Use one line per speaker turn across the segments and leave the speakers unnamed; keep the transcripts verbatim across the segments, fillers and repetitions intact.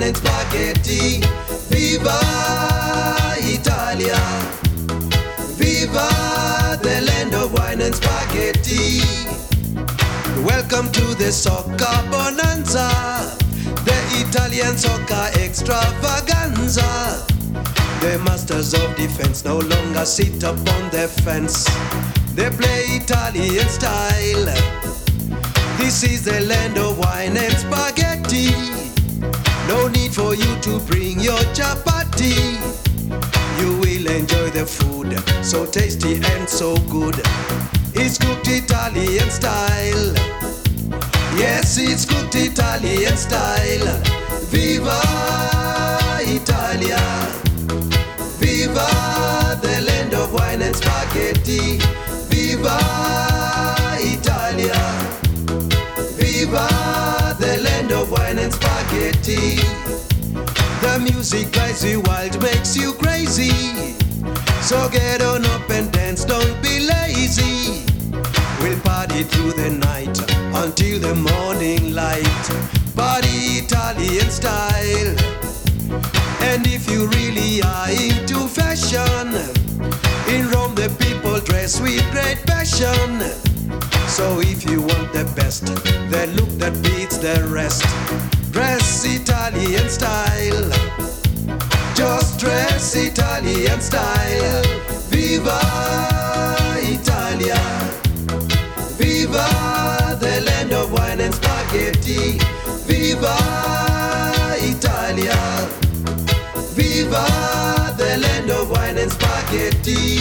and spaghetti. Viva Italia! Viva the land of wine and spaghetti! Welcome to the soccer bonanza, the Italian soccer extravaganza. The masters of defense no longer sit upon the fence. They play Italian style. This is the land of wine and spaghetti. No need for you to bring your chapati. You will enjoy the food, so tasty and so good. It's cooked Italian style. Yes, it's cooked Italian style. Viva Italia! Viva the land of wine and spaghetti. Viva Italia! Viva the land of wine and spaghetti. The music drives you wild, makes you crazy. So get on up and dance, don't be lazy. We'll party through the night until the morning light. Party Italian style. And if you really are into fashion, in Rome the people dress with great passion. So if you want the best, the look that beats the rest, dress Italian style. Just dress Italian style. Viva Italia! Viva the land of wine and spaghetti. Viva Italia! Viva the land of wine and spaghetti.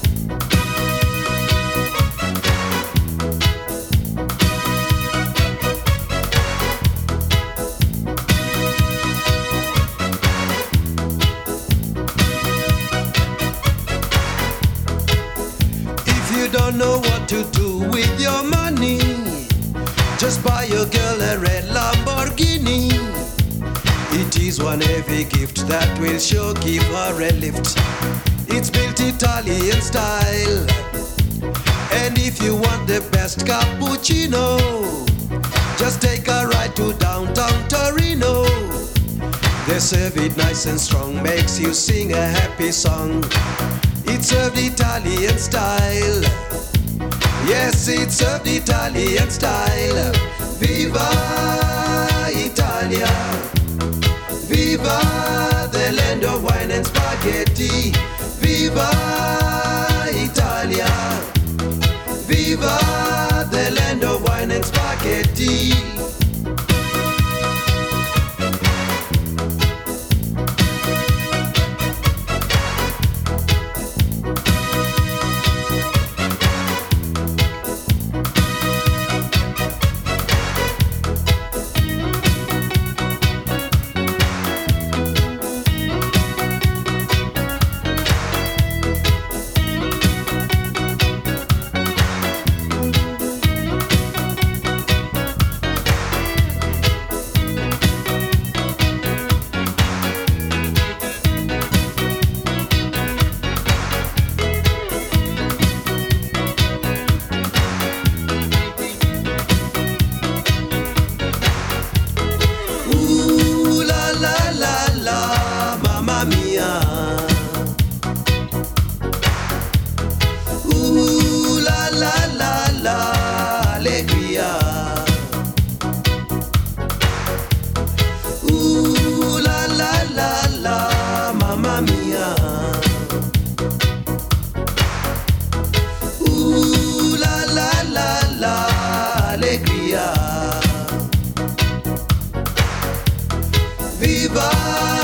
If you don't know what to do with your money, just buy your girl a red Lamborghini. It is one heavy gift that will sure give her a lift. It's built Italian style. And if you want the best cappuccino, just take a ride to downtown Torino. They serve it nice and strong, makes you sing a happy song. It's served Italian style. Yes, it's served Italian style. Viva Italia! Viva the land of wine and spaghetti. Viva Italia! Viva the land of wine and spaghetti. Viva